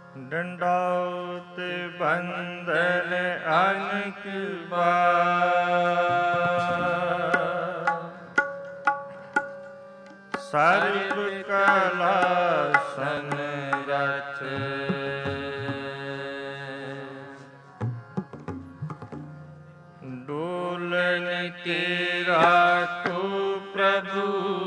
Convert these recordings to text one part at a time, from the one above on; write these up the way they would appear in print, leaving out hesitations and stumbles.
ਡੰਡਾਉਤ ਬੰਧਨ ਅਨਕ ਬਾਰ, ਸਰਬ ਕਲਾ ਸਮਰਥ, ਡੋਲਨ ਕੇ ਰਾਖੋ ਪ੍ਰਭੂ,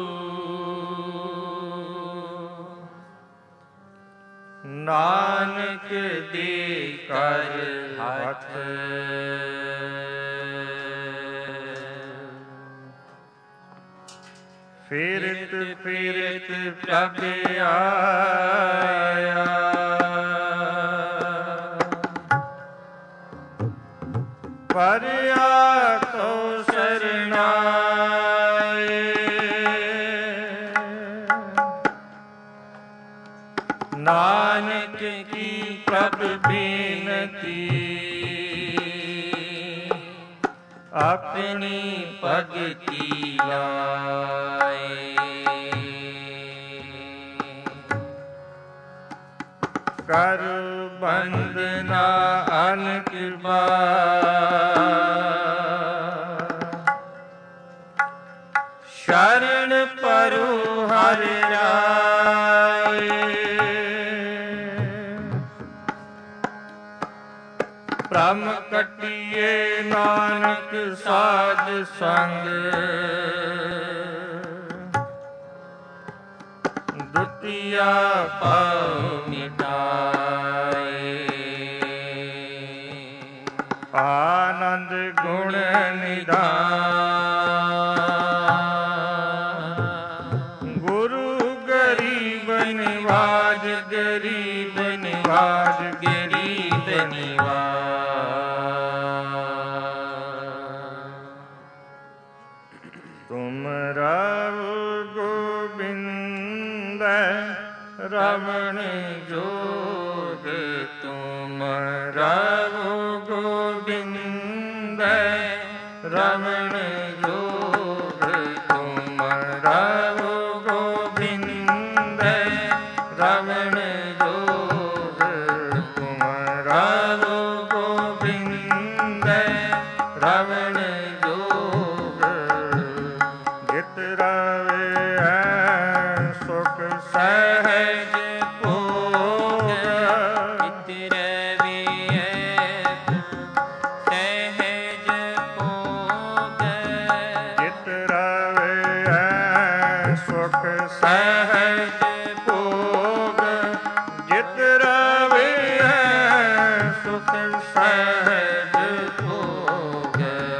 ਨਾਨਕ ਦੇ ਕਰ ਹੱਥ। ਫਿਰਤ ਫਿਰਤ ਪ੍ਰਭ ਆਇਆ, ਪਰਿਆ ਤੋ ਸਰਨਾਏ, ਨਾਨਕ ਕੀ ਪ੍ਰਭ ਬੇਨਤੀ, ਆਪਣੀ ਭਗਤੀ ਲਾਏ। ਕਰ ਬੰਦਨਾ ਅਨਕ ਬਾਰ, ਸ਼ਰਨ ਪਰੁ ਹਰਿ ਰਾਏ, ਭ੍ਰਮ ਕੱਟੀਏ ਨਾਨਕ ਸਾਧ ਸੰਗ, ਦੁਤੀਆ ਪਾਉ ਮਿਟਾਏ। ਆਨੰਦ ਗੁਣ ਨਿਧਾਨ, ਗੁਰੂ ਗਰੀਬ ਨਿਵਾਜ, ਗਰੀਬ ਨਿਵਾਜ, ਗਰੀਬ ਨਿਵਾਜ। ਤੁਮ ਰਾਵ ਗੋਬਿੰਦ ਰਮਣ ਜੋਗ, ਤੁਮ ਰਾਵ ਗੋਬਿੰਦ ਰਮਣ ਜੋਗ, ਤੁਮ ਰਾਵ ਗੋਬਿੰਦ ਰਮਣ ਜੋਗ, ਤੁਮ ਰਾਵ ਗੋਬਿੰਦ ਰਮਣ ਜੋਗ। ਜਿਤ ਰਾਵੇ ਸੁਖ ਸਹਿਜ ਭੋਗ, ਜਿਤ ਰਵੇ ਸਹਿਜ ਭੋਗ, ਜਿਤ ਰਵੇ ਸੁਖ ਸਹਿਜ ਭੋਗ, ਜਿਤ ਰਵੇ ਸੁਖ ਸਹਿਜ ਭੋਗ।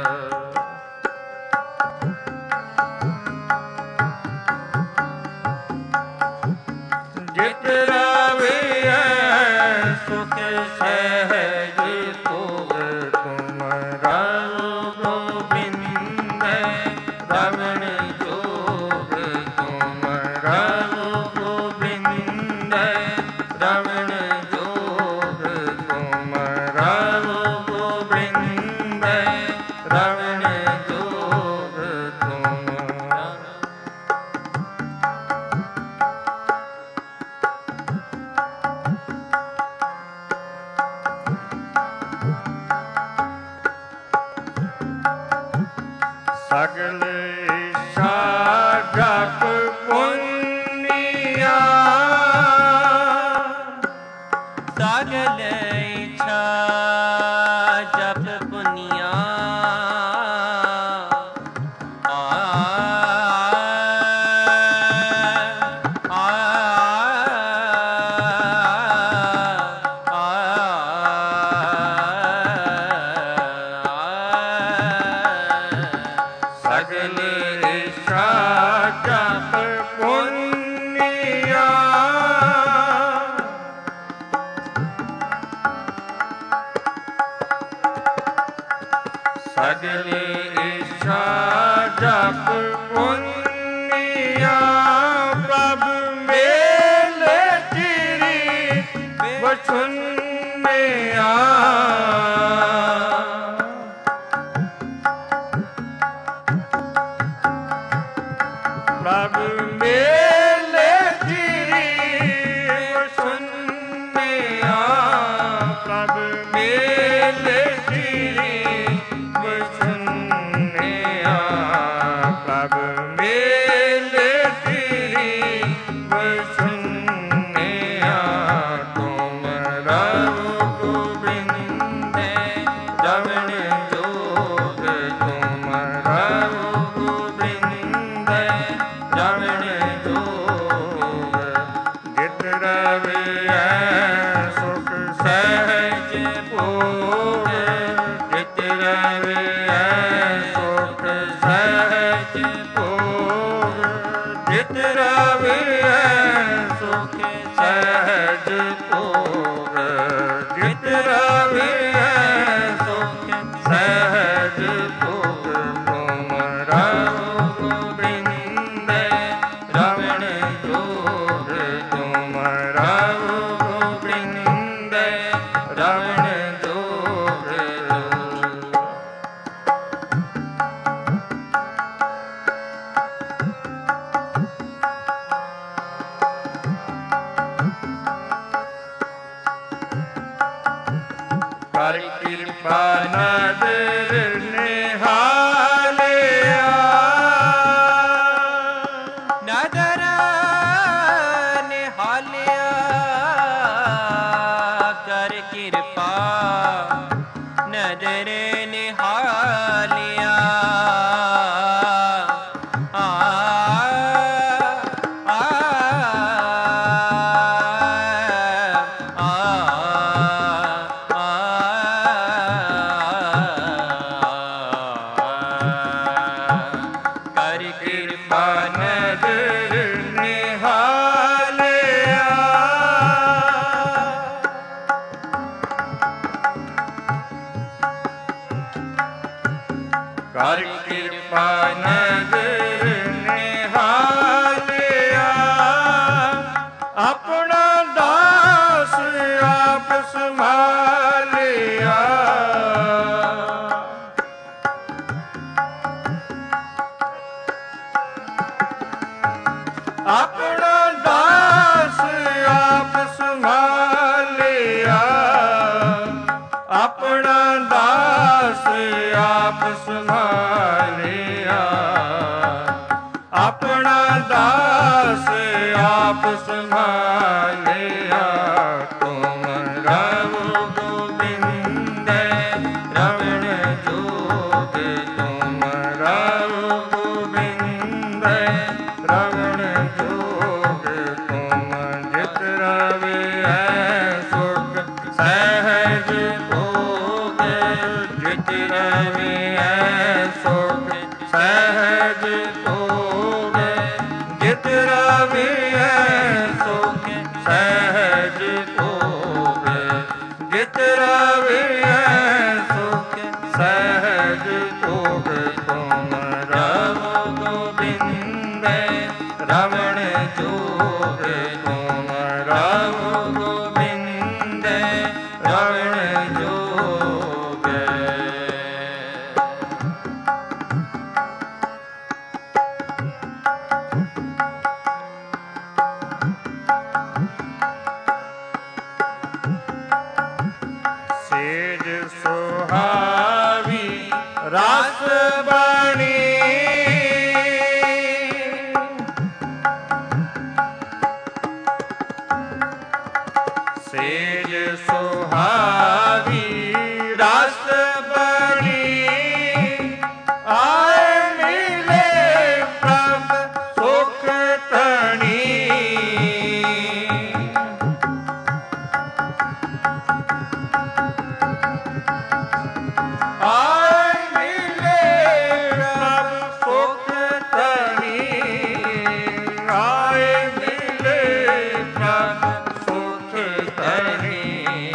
ਜਿਤ ਰਾਵੇ ਸੁਖ ਸਹਿਜ ਭੋਗ, ਤੁਮ ਰਾਵ ਗੋਬਿੰਦ ਰਮਣ ਜੋਗ, ਤੁਮ ਰਾਵ ਗੋਬਿੰਦ ਰਮਣ ਜੋਗ, ਤੁਮ ਰਾਵ ਗੋਬਿੰਦ ਰਮਣ ਜੋਗ, ਤੁਮ ਸਗਲ ਇੱਛਾ ਜਪ ਪੁੰਨਿਆ, ਸਗਲ ਇੱਛਾ ਜਪ ਪੁੰਨਿਆ, ਸਗਲ ਇੱਛਾ ਜਪ ਪੁੰਨਿਆ, ਸਗਲ ਇੱਛਾ ਜਪ ਪੁੰਨਿਆ। ਪ੍ਰਭ ਮੇਲੇ ਚਿਰੀ ਬਚੁੰਨਿਆ, ਪ੍ਰਭ ਮੇਲੇ ਚਿਰੀ ਬਚੁੰਨਿਆ, ਭੋਗ ਜਿਤ ਰਵਿ ਸੁਖ ਸਹਿਜ ਭੋਗ ਤੁਮ ਰਵ ਗੋਬਿੰਦ ਰਵਣ ਜੋਗ ਤੁਮ ਰਵ ਗੋਬਿੰਦ ਰਵਣ ਜੋਗ ਕਰ ਕਿਰਪਾ ਨਦਰ ਨਿਹਾਲਿਆ ਨਦਰ ਨਿਹਾਲਿਆ ਕਰ ਕਿਰਪਾ ਨਦਰ ਨਿਹਾਲਿਆ ਕਿਰਪਾ ਨਦਰ ਨਿਹਾਲਿਆ ਕਰ ਕਿਰਪਾ ਨਦਰ ਨਿਹਾਲਿਆ ਆਪਣਾ ਦਾਸ ਆਪ ਸੰਭਾਲਿਆ ਆਪਣਾ ਦਾਸ ਆਪ ਸੰਭਾਲਿਆ ਆਪਣਾ ਦਾਸ ਆਪ ਸੰਭਾਲਿਆ ਆਪਣਾ ਦਾਸ ਆਪ ਸੰਭਾਲਿਆ ਤੁਮ ਰਵ ਗੋਬਿੰਦ ਰਵਣ ਜੋਗ ਤੁਮ ਰਵ ਗੋਬਿੰਦ ਰਵਣ ਜੋਗ ਤੁਮ ਜਿਤ ਰਵਿ ਸੁਖ ਸਹਿਜ ਭੋਗ ਜਿਤ ਰਵਿ ਸੁਖ ਸਹਿਜ ਭੋਗ ਜਿਤ ਰਵਿ ਸੁਖ ਸਹਿਜ ਭੋਗ ਜਿਤ ਰਵਿ ਸੁਖ ਸਹਿਜ ਭੋਗ ਤੁਮ ਰਵ ਗੋਬਿੰਦ ਰਵਣ ਜੋਗ ਤੁਮ ਰਵ ਗੋਬਿੰਦ ਰਵਣ ਜੋਗ ਸੇਜ ਸੁਹਾਵੀ ਰਸ ਬਣੀ ਸੇਜ ਸੁਹਾਵੀ ਰਸ ਬਣੀ ਆਏ ਮਿਲੇ ਪ੍ਰਭ ਸੁਖ ਧਣੀ ਆਏ ਮਿਲੇ ਪ੍ਰਭ ਸੁਖ ਧਣੀ ਆਏ ਮਿਲੇ ਪ੍ਰਭ ਸੁਖ ਧਣੀ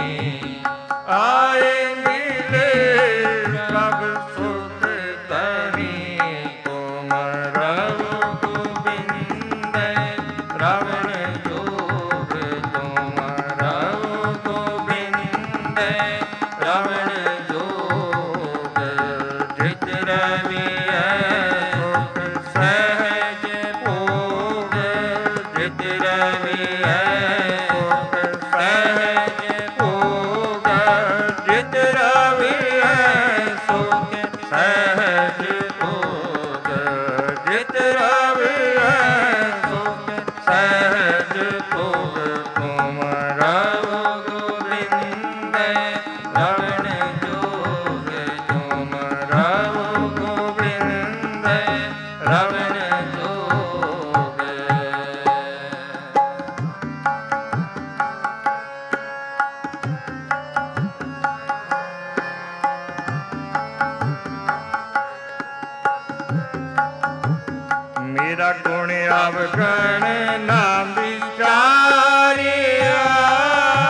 ਆਏ ਮਿਲੇ ਪ੍ਰਭ ਸੁਖ ਧਣੀ ਤੁਮ ਰਵ ਗੋਬਿੰਦ ਰਵਣ ਜੋਗ ਤੁਮ ਰਵ ਗੋਬਿੰਦ ਰਵਣ ਜੋਗ ਜਿਤ ਰਵਿ ਸੁਖ ਸਹਿਜ ਭੋਗ ਜਿਤ ਰਵਿ ਸੁਖ ਸਹਿਜ ਭੋਗ ਜਿਤ ਰਵਿ ਸੁਖ ਸਹਿਜ ਭੋਗ ਜਿਤ ਰਵਿ ਸੁਖ ਸਹਿਜ ਭੋਗ ਤੁਮ ਰਵ ਗੋਬਿੰਦ ਰਵਣ ਜੋਗ ਤੁਮ ਰਵ ਗੋਬਿੰਦ ਰਵਣ ਜੋਗ ਮੇਰਾ ਗੁਣ ਅਵਗਣ ਨਾ ਵਿਚਾਰਿਆ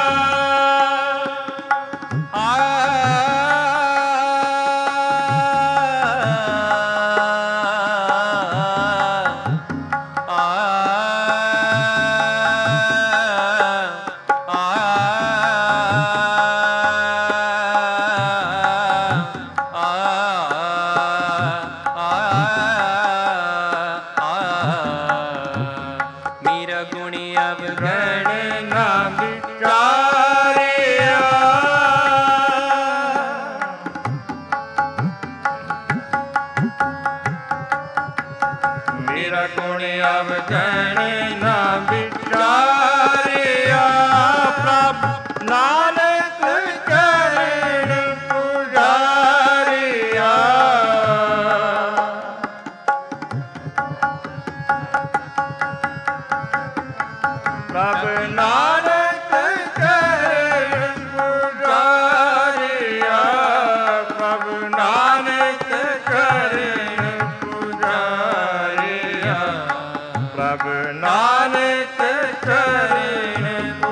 ਨਾਨਕ ਚਰਨ ਪੁਜਾਰੀਆ ਪ੍ਰਭ ਨਾਨਕ ਚਰਨ ਪੁਜਾਰੀਆ ਪ੍ਰਭ ਨਾਨਕ ਚਰਨ ਪੁਜਾਰੀਆ ਪ੍ਰਭ ਨਾਨਕ ਚਰਨ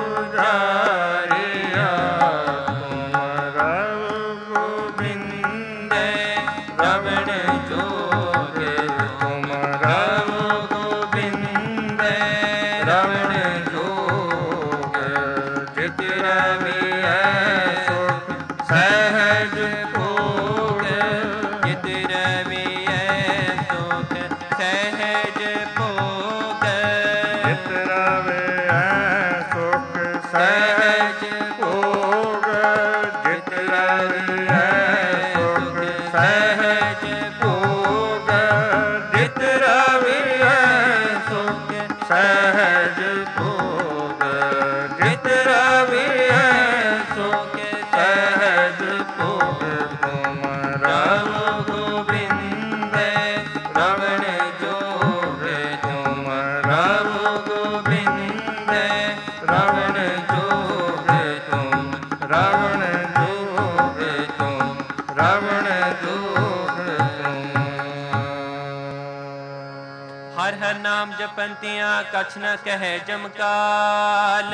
ਪੁਜਾਰੀਆ ਤੁਮ ਰਵ ਗੋਬਿੰਦੇ ਰਵਣ ਜੋਗੇ ਤੁਮ ਰਵ ਗੋਬਿੰਦੇ ਰਵਣ ਜੋਗੇ ਜਿਤ ਰਵੀਐ ਸੁਖ ਸਹਿਜ ਭੋਗ ਜਿਤ ਰਵੀਐ ਸੁਖ ਸਹਿਜ ਭੋਗ ਜਿਤ ਰਵੀਐ ਸੁਖ ਸਹਿਜ ਭੋਗ ਜਿਤ ਰਵੀਐ ਸੁਖ ਸਹਿਜ ਭੋਗ ਜਿਤ ਰਵੀਐ ਸੁਖ ਸਹਿਜ ਭੋਗ ਜਿਤ ਰਵੀਐ ਸੁਖ ਸਹਿਜ ਭੋਗ ਤੁਮ ਰਵ ਗੋਬਿੰਦੇ ਰਵਣ ਜੋਗੇ ਤੁਮ ਰਵ ਗੋਬਿੰਦੇ ਰਵਣ ਜੋਗੇ ਤੁਮ ਰਵਣ ਜੋਗੇ ਤੁਮ ਰਵਣ ਜੋਗੇ ਤੁਮ ਹਰ ਹਰ ਨਾਮ ਜਪੰਤਿਆਂ ਕਛ ਨ ਕਹਿ ਜਮਕਾਲ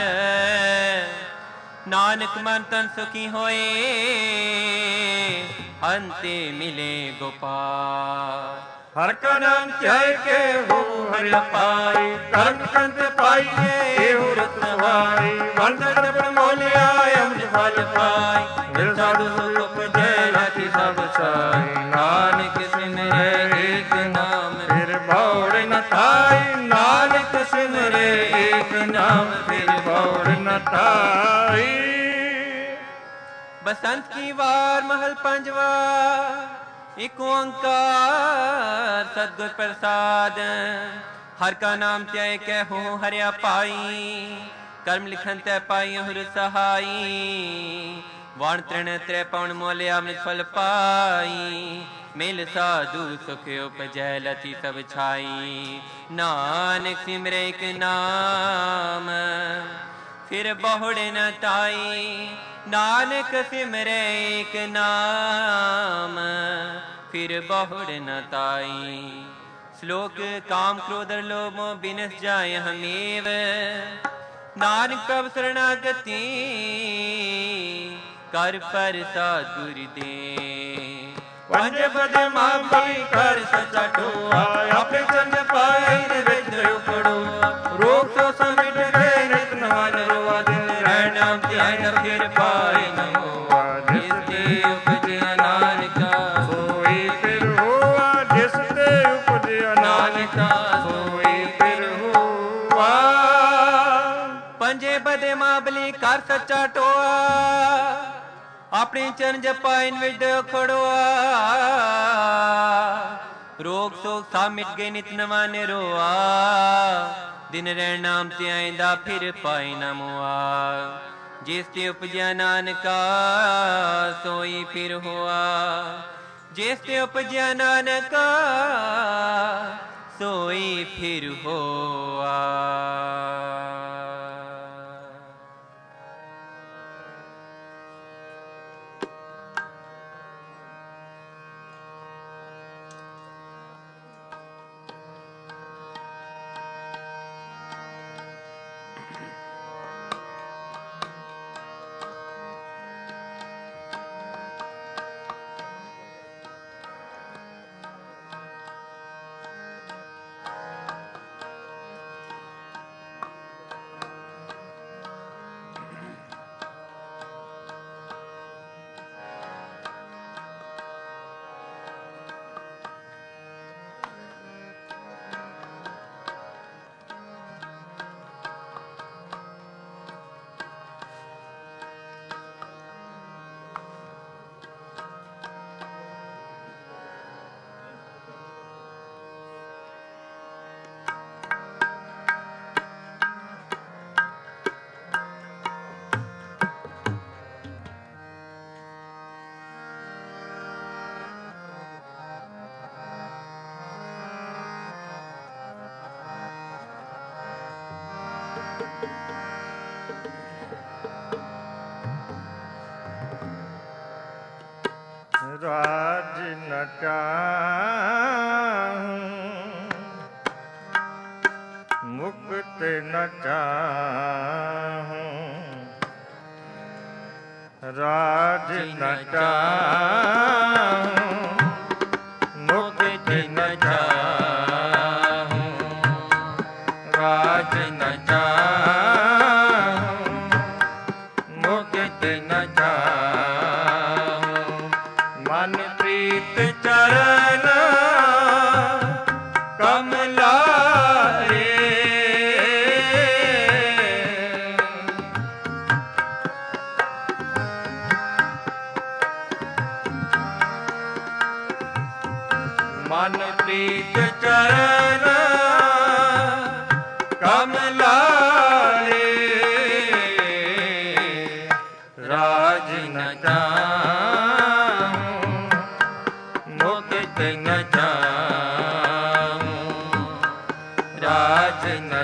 ਨਾਨਕ ਮਨ ਤਨ ਸੁਖੀ ਹੋਏ ਅੰਤੇ ਮਿਲੇ ਗੋਪਾਲ ਹਰ ਕਾ ਨਾਮ ਧਿਆਏ ਕੇ ਹੋ ਹਰਿ ਪਾਈ ਕਰਮ ਕੰਤ ਪਾਈਏ ਇਹੋ ਰਤ ਸਵਾਈ ਵੰਦਨ ਬਣ ਮੋਲਿਆ ਅੰਮ੍ਰਿਤ ਫਲ ਪਾਈ ਮਿਲ ਸਾਧੂ ਸੁਖ ਜੈ ਲਾਤੀ ਸਭ ਸਾਈ ਨਾਨਕ ਸਿਮਰੇ ਏਕ ਨਾਮ ਫਿਰ ਬੌੜ ਨ ਥਾਈ ਨਾਨਕ ਸਿਮਰੇ ਏਕ ਨਾਮ ਫਿਰ ਬੌੜ ਨ ਥਾਈ बसंत की वार महल पंजवा एक ओंकार सतगुर प्रसाद हर का नाम त्याय कहो हरिया पाई कर्म लिखन तय पाई हुर सहाई वाण तृण त्रै पवन मोले अमृत फल पाई मिल साधु सुख उपजै लती सब छाई नानक सिमरे एक नाम फिर बहुड़ न ताई नानक सिमरे एक नाम फिर बहुड़ न ताई श्लोक काम क्रोध लोभ मोह बिनस जाय हमेव नानक प्रभ शरणागति कर पर सद्गुरु दे पंज पद मापी कर सचा टोआ अपने चंद पाए विच उपड़ो रोग सो समिट गए नित नवान रोआ दिन रहन नाम ध्यान फिर पाए न होआ जिसते उपजया नानका सोई फिर हुआ जिसते उपजया नानका सोई फिर हुआ पंजे बदे माबली कर सचा टोआ अपने चरण जपाइन विच खड़ोआ रोग सोग सा मिट गए नित नवा निरोआ दिन रहन नाम ते आइंदा फिर पाए न मोआ जिस ते उपजया नानका सोई फिर हुआ जिस ते उपजया नानका सोई फिर होआ राज न चाहूं मुक्त न चाहूं राज न चाहूं मुक्त न चाहूं राज न चाहूं मुक्त न चाहूं मन प्रीत चरण कमला रे मन प्रीत चरण कमला रे राज न चाहूं मुक्त न चाहूं राज न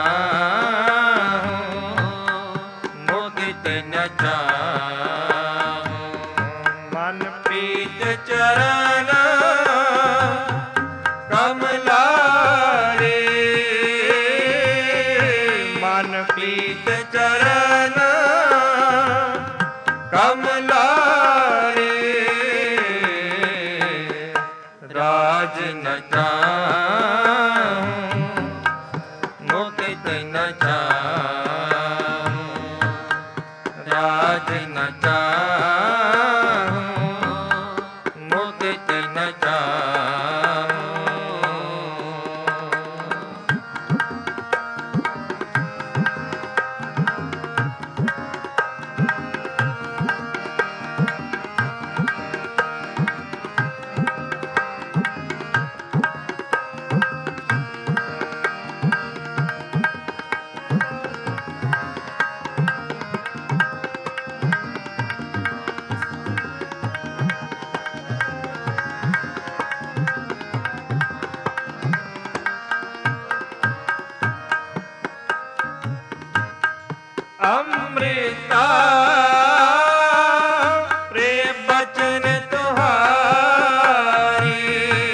चाहूं मुक्त न चाहूं मन प्रीत चरण कमला रे मन प्रीत चरण कमला रे राज न चाहूं मुक्त न चाहूं राज न चाहूं मुक्त न चाहूं अमृता प्रेम बचन तुहारी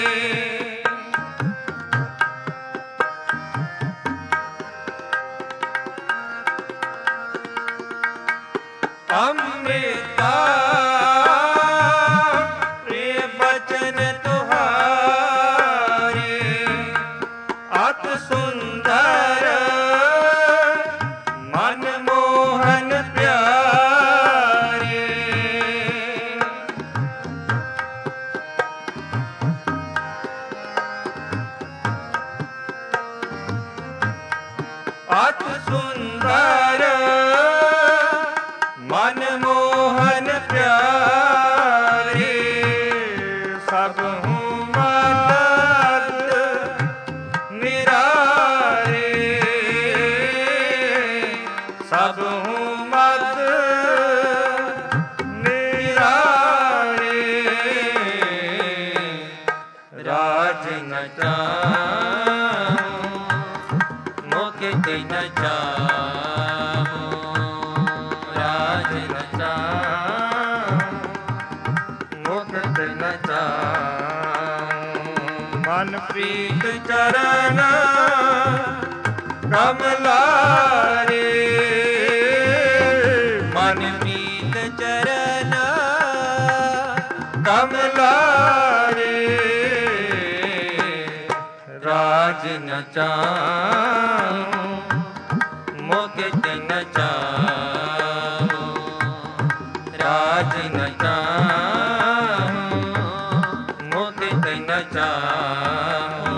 अमृता प्रेम बचन तुहारी अति सुंदर मनमोहन प्यारे अति सुंदर मनमोहन प्यारे सब हूँ मत निरारे सब हूँ मत निरारे राज न चाहूं मुक्त न चाहूं राज न चाहूं मुक्त न चाहूं मन प्रीत चरण कमला रे मन प्रीत चरण कमला रे राज न चाहूं मुक्त न चाहूं राज न चाहूं मुक्त न चाहूं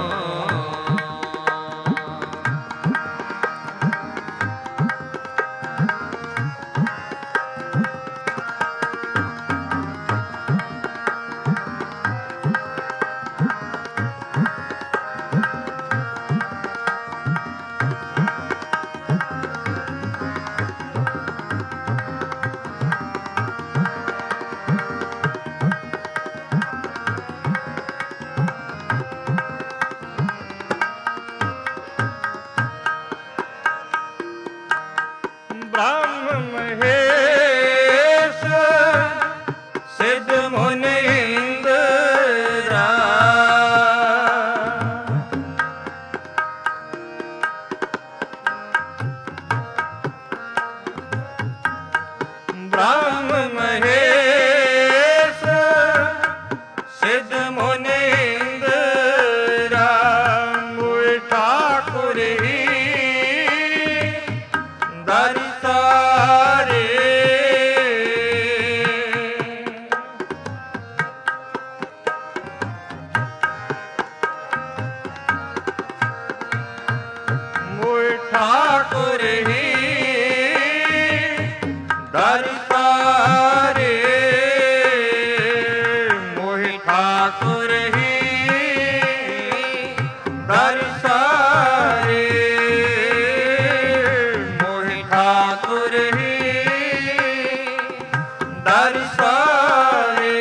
दरसारे मोहि ठाकुर ही दरसारे मोहि ठाकुर ही दरसारे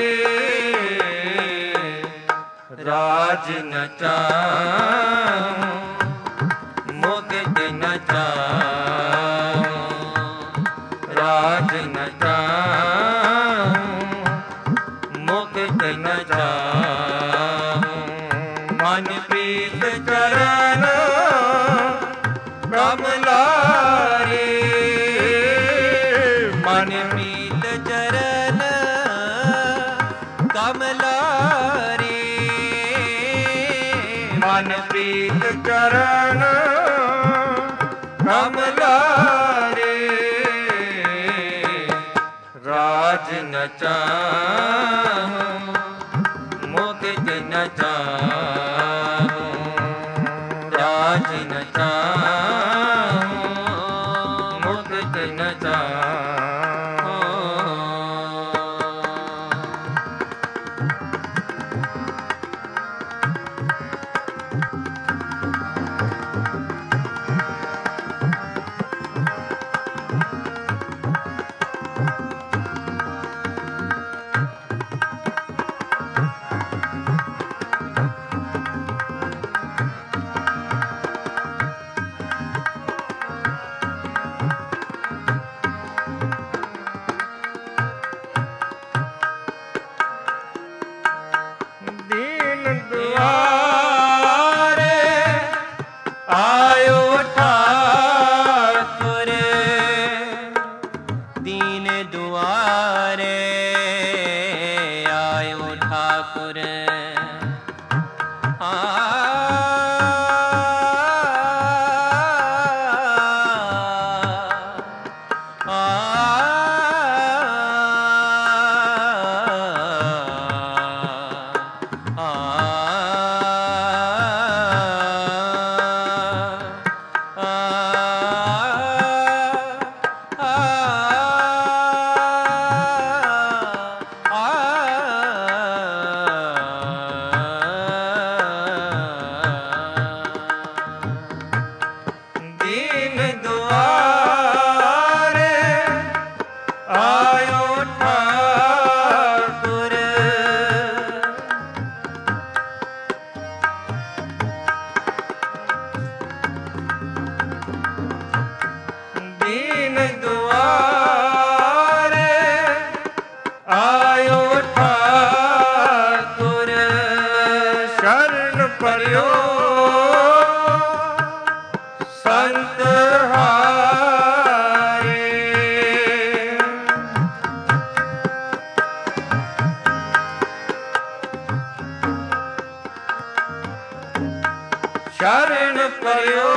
राज न चाहूं मुक्त न चाहूं राज न चाहूं मुक्त न चाहूं मन प्रीत चरण कमलारे मन प्रीत चरण कमलारे मन प्रीत चरण कमलारे राज न चाहूं मुक्त न चाहूं राज न चाहूं मुक्त न चाहूं दीन दुआरे आयो ठाकुर दीन दुआरे आयो ठाकुर दीन दुआरे आयो ठाकुर दीन दुआरे आयो ठाकुर शरण पर्यो संत हारे शरण पर्यो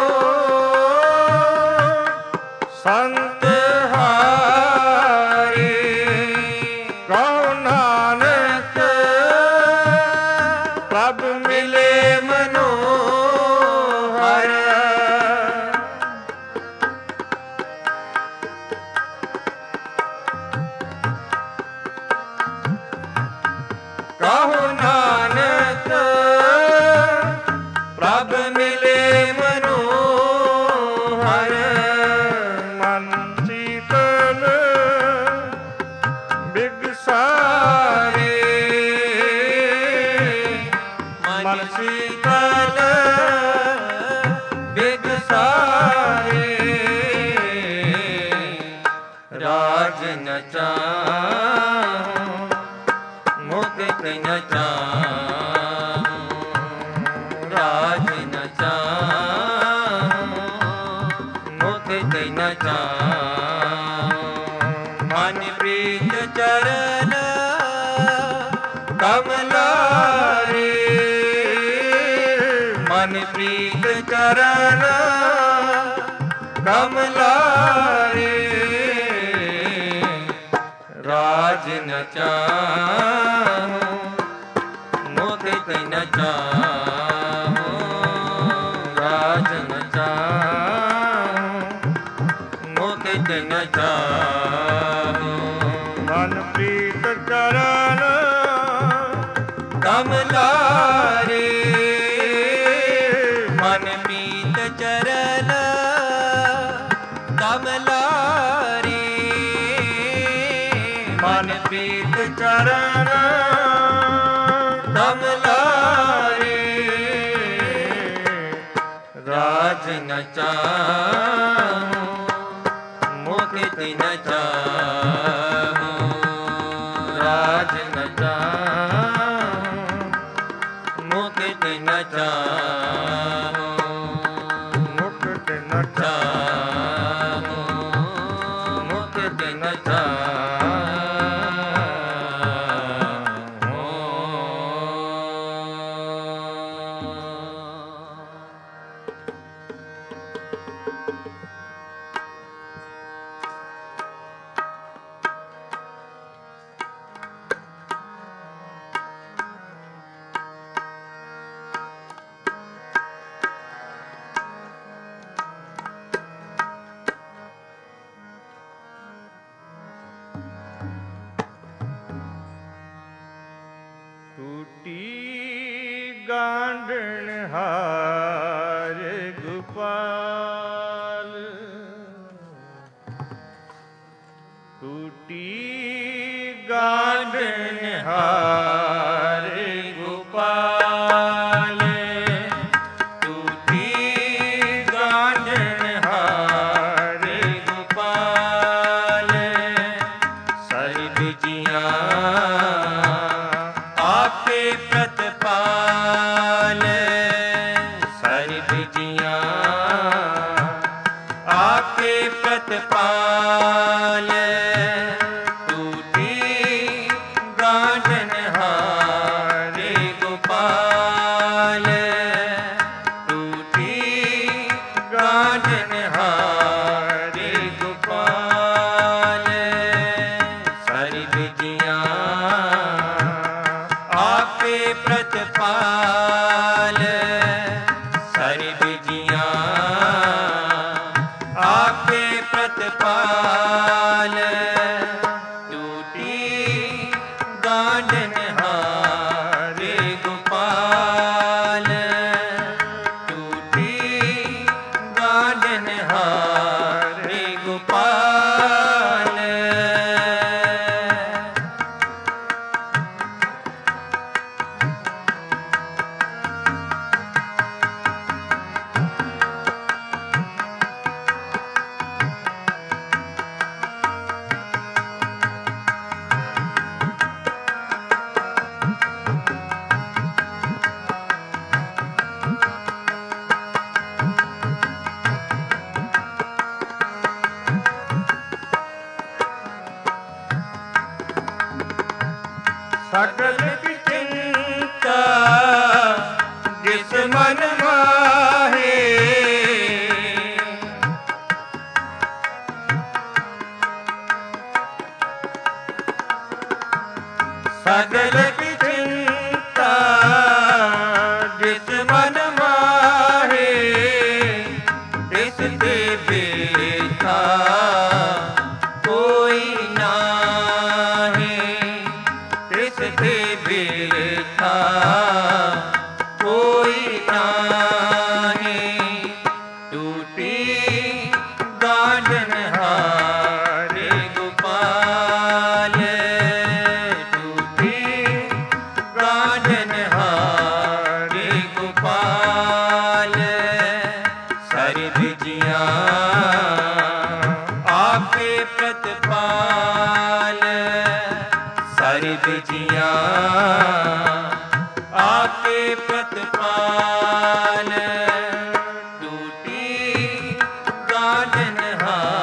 संत हारे कहो नानक प्रभ मिले मनोहर कहो नानक प्रभ मिले मनोहर मन शीतल बिगसारे मन शीतल बिगसारे राज न चाहूं मुक्त न चाहूं राज न चाहूं मुक्त न चाहूं मन प्रीत चरण कमलारे मन प्रीत चरण कमलारे राज न चाहूं मुक्त न चाहूं राज न चाहूं मुक्त न चाहूं कमलारे मन मीत चरण कमलारे मन मीत चरण कमलारे राज न चाहूं मुक्ति न चाहूं राज न चाहूं मुक्ति न चाहूं मुक्ति न चाहूं मुक्ति न चाहूं गांडन हार गोपाल टूटी गांडन हार गोपाल टूटी गांडन हार गोपाल सर्व जिया आपके प्रतिपाल सर्व जिया आपके प्रतिपाल टूटी गांडन हारे गोपाल टूटी गांडन हारे गोपाल सर्व जिया आपके प्रतिपाल सर्व जिया आपके प्रतिपाल टूटी गांडन हारे गोपाल टूटी गांडन हारे गोपाल सकल की चिंता जिस मन माहे सकल की चिंता जिस मन माहे इस देवे था कोई नाही देवे था कोई नाही टूटी गांडन हारे गोपाल टूटी गांडन हारे गोपाल सर्व जिया आपके प्रतिपाल सर्व जिया आपके प्रतिपाल टूटी गांडन हार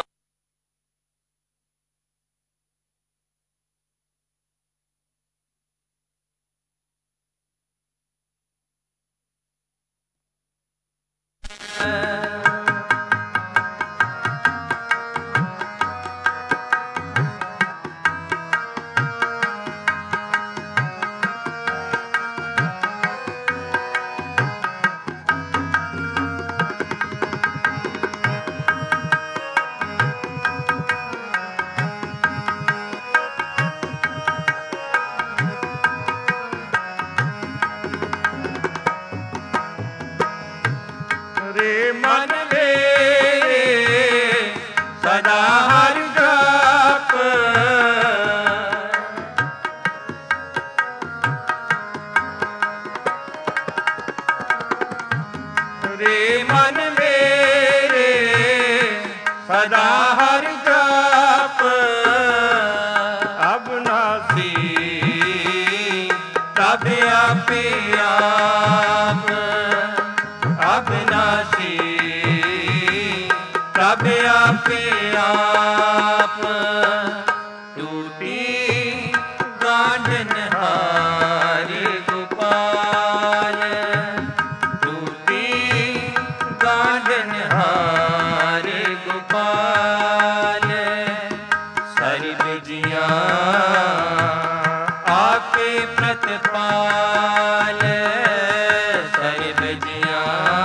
सदा हर जाप अविनाशी तब आपे आप अविनाशी तब आपे आप टूटी गांढन हारे गोपाल टूटी गांढन हारे गोपाल सर्व जिया आपे प्रतिपाल सर्व जिया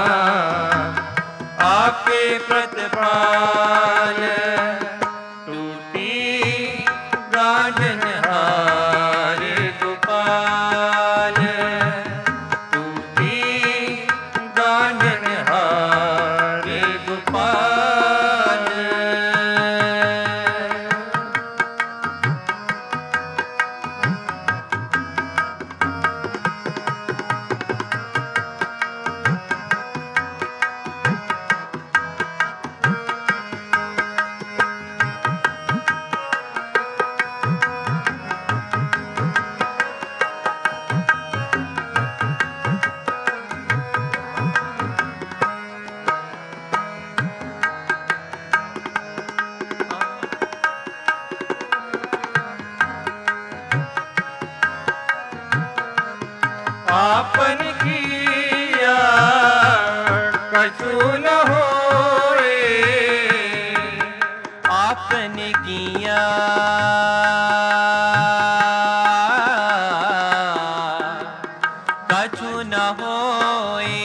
आपे प्रतिपाल टूटी गांढन हारे गोपाल टूटी गांढन हारे गोपाल आपन किया कछु न होए आपने किया कछु न होए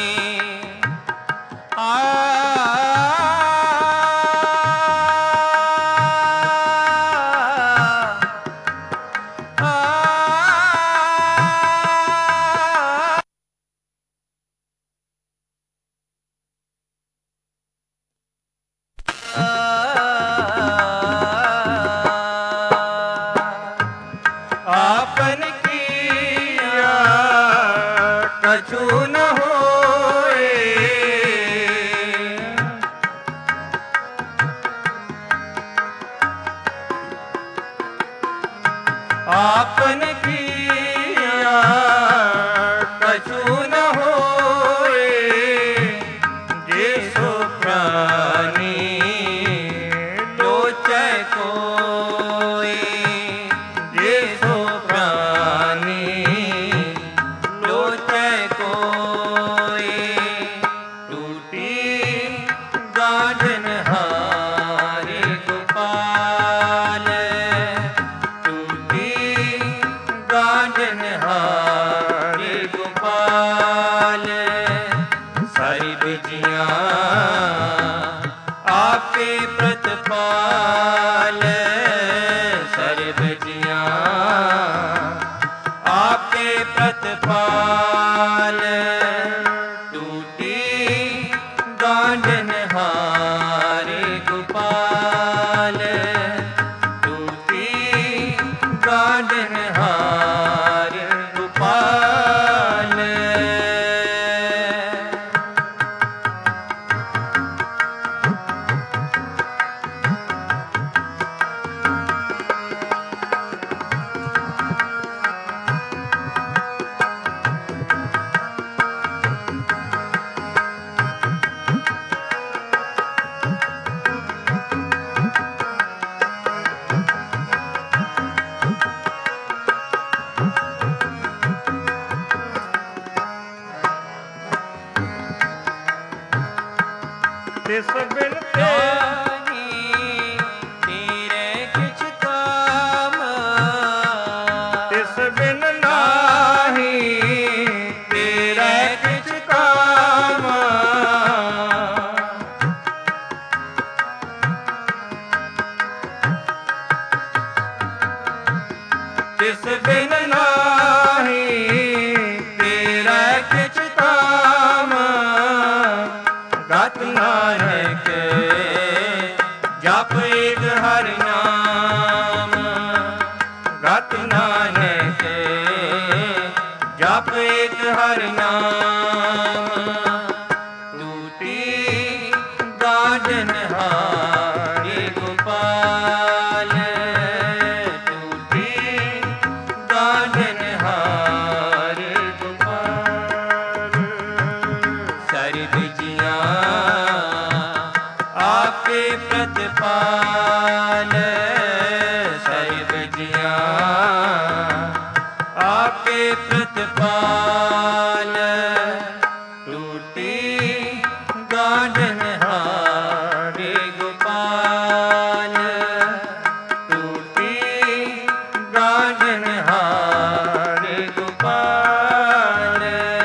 आपन किया कछु न होए आपन किया कछु न होए जिसो प्राणी लोचै कोई जिसो प्राणी लोचै कोई टूटी गांढन हारे गोपाल टूटी गांढन हारे गोपाल सर्व जिया आपे प्रतिपाल सर्व जिया आपे प्रतिपाल टूटी गांढन हारे गोपाल टूटी गांढन हारे गोपाल तिस बिन तेरे किछ काम तिस बिन नाही तेरा किछ काम तिस बिन नाही तेरा किछ काम गत नानक जप एक हरि नाम गत नानक जप एक हरि नाम टूटी गांढन हारे प्रतिपाल टूटी गांडन हारे गोपाल टूटी गांडन हारे गोपाल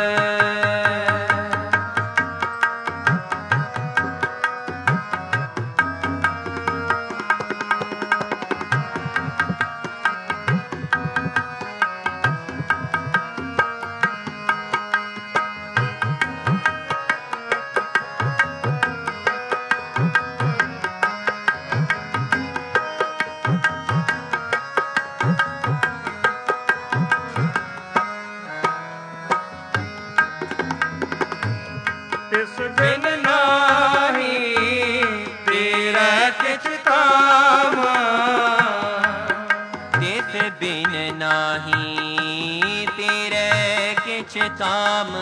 तिस बिन नाही तेरा किछ काम तिस बिन नाही तेरे किछ काम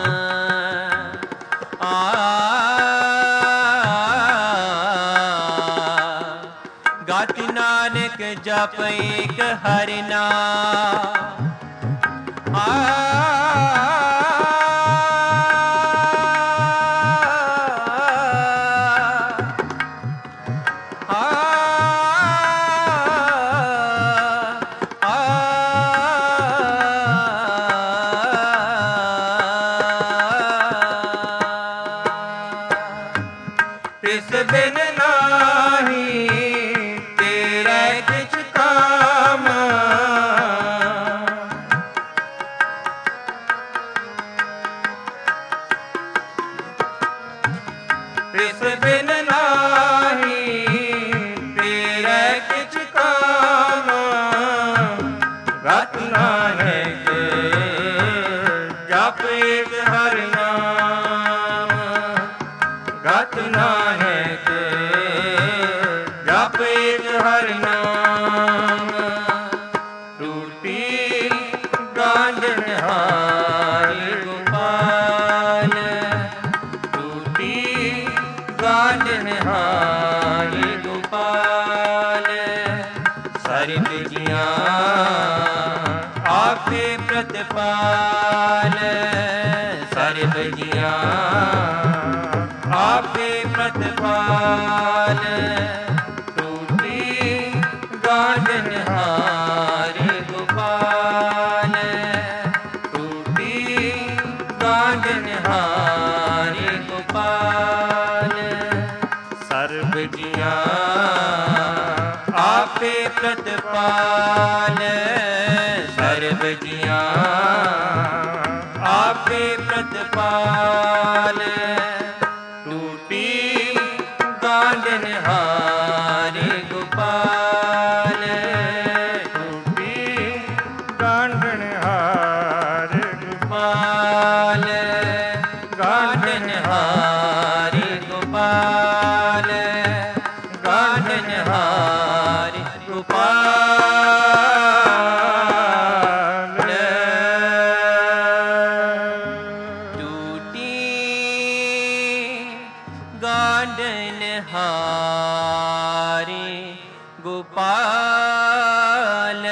गात नानक जप एक हरि नाम तिस बिन नाही तेरा किछ काम तिस बिन नाही तेरा किछ काम गत नानक जप एक हरि नाम गत नानक जप एक हरि नाम टूटी गांडन हारे गोपाल टूटी गांडन हारे गोपाल सर्ब जिया आपे प्रतिपाल सर्ब जिया आपे प्रतिपाल टूटी गांडन हारे गोपाल टूटी गांडन हारे गोपाल सर्ब जिया आपे प्रतिपाल सर्ब जिया आपे प्रतिपाल टूटी गांडन हारे गोपाल टूटी गांडन हारे गोपाल गांडन हारे गोपाल गांडन हारे गोपाल टूटी गांडन हारे गोपाल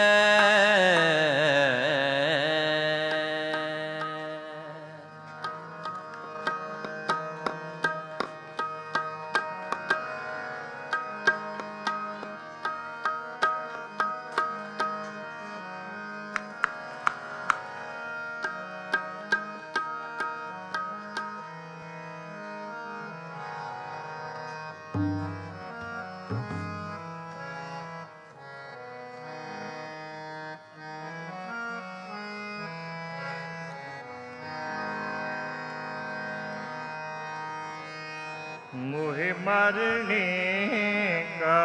मोहे मरने का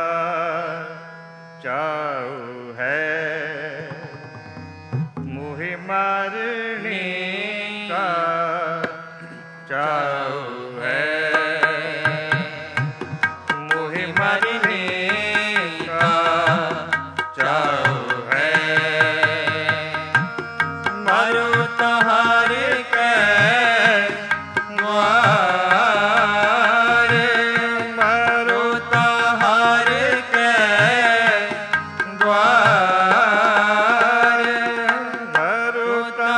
चाहू है मोहे मरने का चाहू है मोहे मरने का चाहू है मरो तहारे के मरो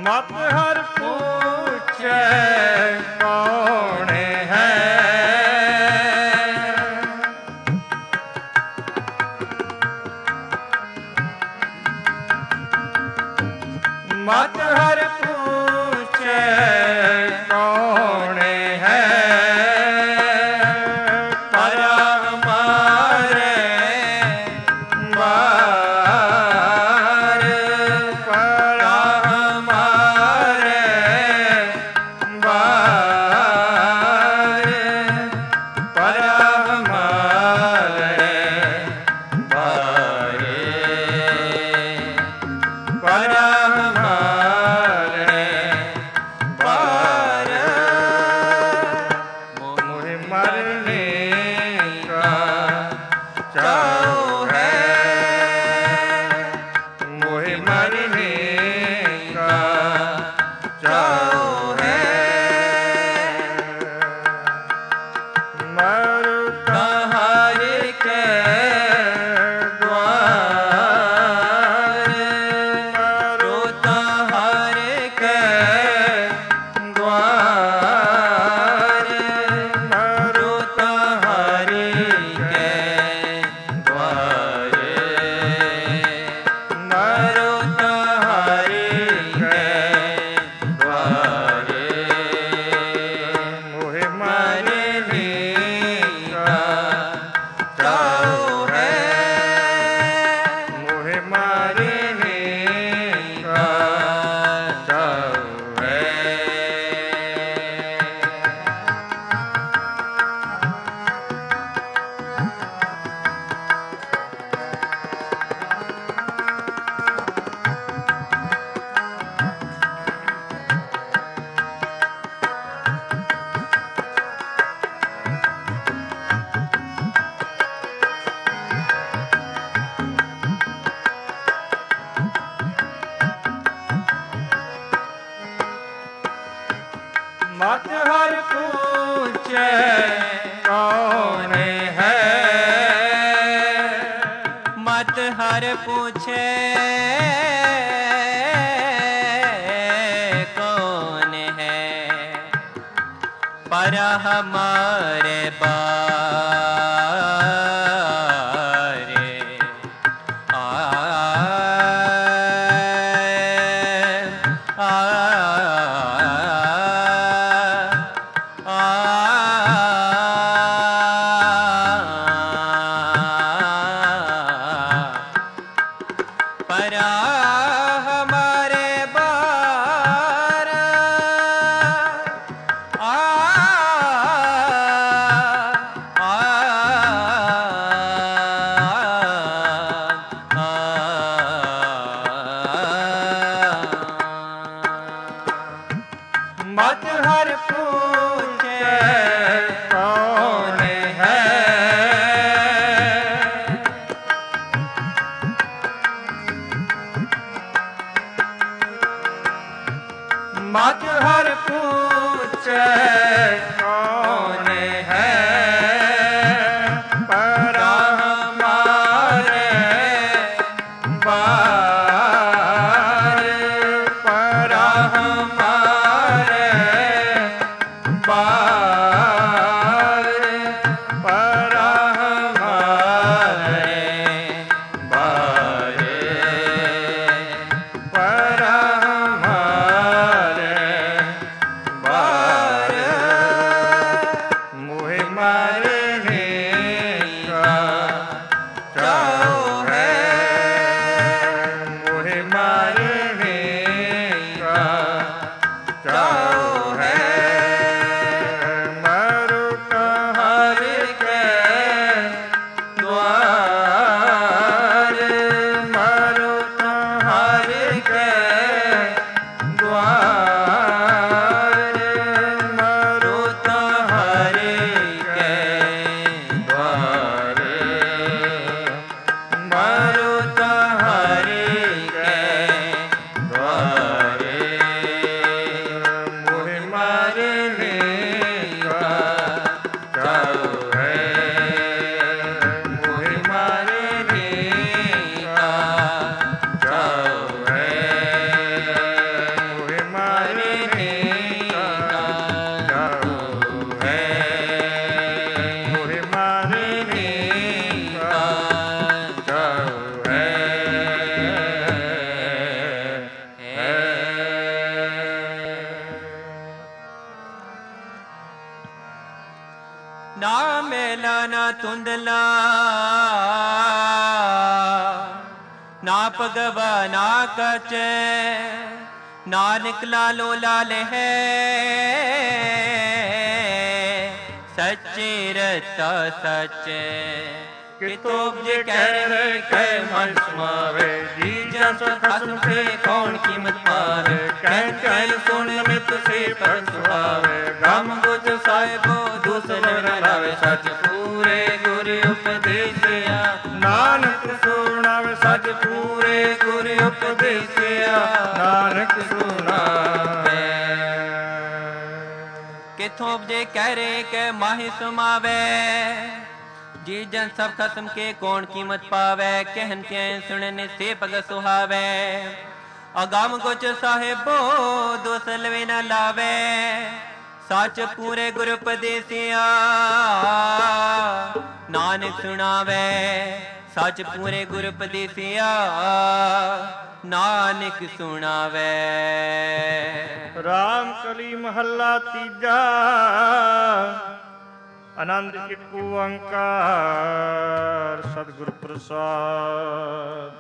मत हर पूछे कौन है, मत हर पूछे कौन है, पर हमारे बार, पर हमारे बार, पर हमारे बार, पर हमारे बार, मोहे मरने का चाव है, मोहे मरने का चाव है, मरु कहारे के द्वार, मरु कहारे के द्वार, मरु कहारे के द्वार, मरु कहारे के द्वार, मोहे मरने का चाव है, मोहे मरने का चाव है। मत हर पूछे कौन है, मत हर पूछे कौन है, पर हमारे बारे पर हमारे बार, मत हर पूछे कौन है, मत हर पूछे कौन है, पर हमारे बार, पर हमारे बार, पर हमारे बार, पर हमारे बार, ਧੁੰਦਲਾ ਨਾ ਭਗਵਾ ਨਾ ਕਚੈ ਨਾਨਕ ਲਾਲੋ ਲਾਲ ਹੈ ਸੱਚੇ ਰਤਾ ਸੱਚੇ ਕਿਤੋਂ ਜੇ ਕਹਿ ਰਹੇ ਕਹਿ ਮਨ ਸਮਾਵੇ ਜੀ ਜਨ ਖਸਮ ਤੇ ਕੌਣ ਕੀਮਤ ਪਾਵੇ ਕਹਿ ਕਹਿ ਸੁਣ ਮਿਤ ਸੇ ਪਰ ਸੁਹਾਵੇ ਗਮ ਗੁਜ ਸਾਹਿਬੋ ਦੂਸਰੇ ਨ ਲਾਵੇ ਸੱਚ ਪੂਰੇ ਗੁਰ ਉਪਦੇਸਿਆ ਨਾਨਕ ਸੁਣਾਵੇ ਸੱਚ ਪੂਰੇ ਗੁਰ ਉਪਦੇਸਿਆ ਨਾਨਕ ਸੁਣਾਵੇ ਕਿਥੋਂ ਜੇ ਕਹਿ ਰਹੇ ਕਹਿ ਮਾਹਿ ਸਮਾਵੇ जी जन सब खसम के कौन कीमत पावे कहते सुनन से पग सुहावे अगम कुछ साहिबो दोसलवे न लावे सच पूरे गुरु उपदेसिया नानक सुनावे सच पूरे गुरु उपदेसिया नानक सुनावे। राम कली महला तीजा आनंद एक ओंकार सतगुर प्रसाद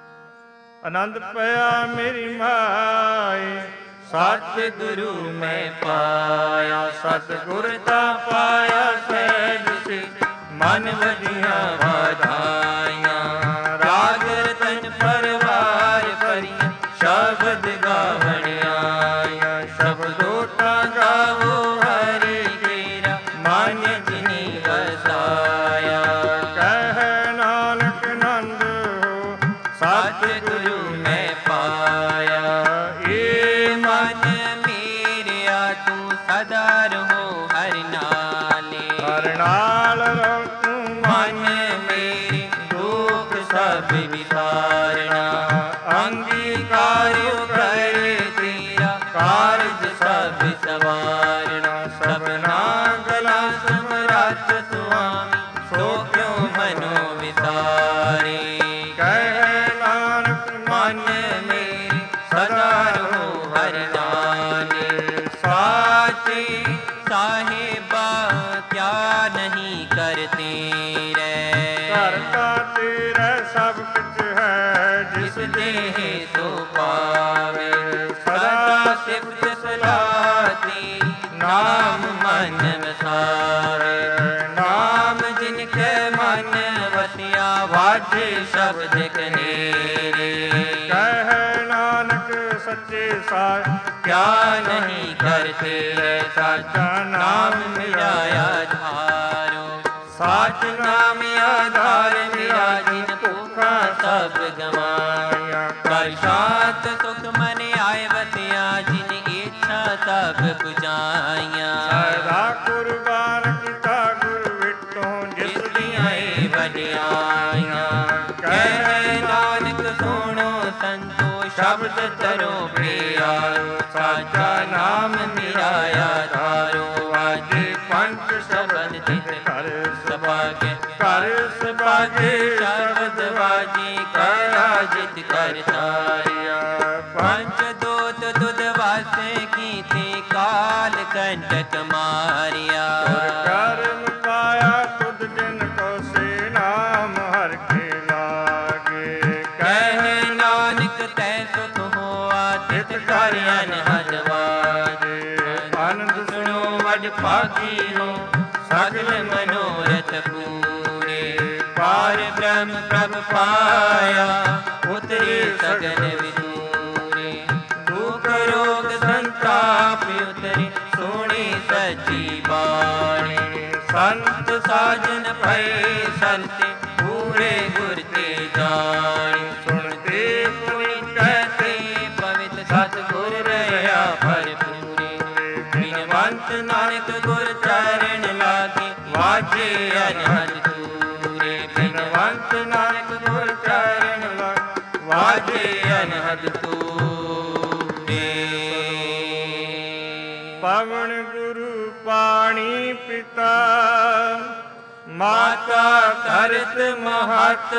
आनंद पया मेरी माए सतगुरु मैं पाया सतगुर ता पाया सहज से मन वधिया वाधाइया राग रतन परवार परिया शब्द गावण आया शब्दों ता गावो हरि तेरा मन जिनी वसाया कह नानक नंद हो सतगुरु मैं पाया ए मन मेरिया तू सदा रहो हर नाले हर नाल रहो तू मन मेरे दुख सब विसारना अंगीकार करे तेरा कारज सब सवारना सबना गला समरथ स्वामी सो क्यों मनो विसारे कह नानक मन मेरे सदा रहो हर नाले साचे साहिबा क्या नहीं करते रे करता तेरा सब कुछ है जिस देह सो पावे सदा सिफत सलाती नाम मन वसावे नाम जिनके मन वसिया वाजे शब्द कनेरे कह नानक सच्चे साच क्या नहीं करते साचा नाम मेरा आधारो साच नाम आधार मेरा जिन भूखा सब गवाया कर शांत सुख मन आए बतिया जिन इच्छा सब बुझाइया सदा कुर्बान किता गुर विटों जिस दियां वडियाइया कह नानक सुनो संतो शब्द तरो प्रियारो साचा नाम मेरा आधारो आज पंच शब्द तित कर सभागे शब्द बाजी करा जित कर तारिया पंच दूत दुध वासे की थी काल कंटक मारिया कर्म पाया तुद दिन को से नाम हर के लागे कह नानक तै सुख होआ तित कर अनहद वाजे आनंद सुनो वड भागी हो सकल मनोरथ पूरे पार ब्रह्म प्रभ पाया उतरे सगल विदूरे दुख रोग संताप उतरे सोने सची बाणी संत साजन भय संते पूरे गुर ते जानी सुनते पुनि कहते पवित्र सतगुर रहा भरपूरे बिनवंत नानक गुर चरण लागे वाजे अनहद तूरे बिनवंत नानक गुर चरण लागे वाजे अनहद तूरे पवन गुरु पाणी पिता माता करत महत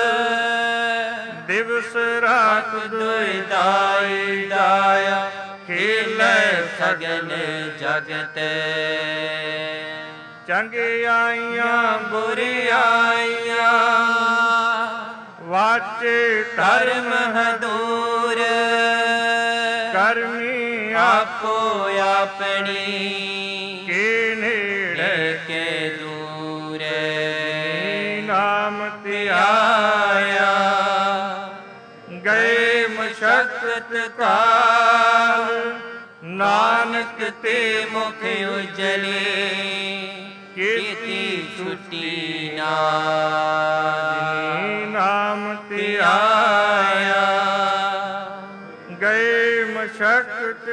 दिवस रात दुई दाई दाया खेल सगल जगत ਚੰਗਿਆਈਆਂ ਬੁਰਿਆਈਆਂ ਵਾਚੇ ਧਰਮ ਹਦੂਰ ਕਰਮੀ ਆਪੋ ਆਪਣੀ ਕੇ ਨੇੜੇ ਕੇ ਦੂਰ ਨਾਮ ਧਿਆਇਆ ਗਏ ਮਸ਼ਕਤ ਕਾਲ ਨਾਨਕ ਤੇ ਮੁਖ ਉਜਲੇ ਕੀਤੀ ਛੁੱਟੀ ਨਾਮ ਧਿਆਇਆ ਗਏ ਮਸ਼ਕਤ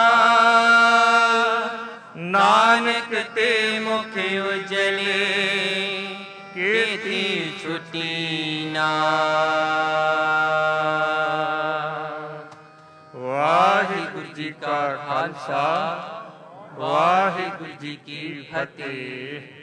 ਕਾਲ ਨਾਨਕ ਤੇ ਮੁਖ ਉਜਲੇ ਕੀਤੀ ਛੁੱਟੀ ਵਾਹਿਗੁਰੂ ਜੀ ਕਾ ਖਾਲਸਾ ਵਾਹਿਗੁਰੂ ਜੀ ਕੀ ਫਤਿਹ।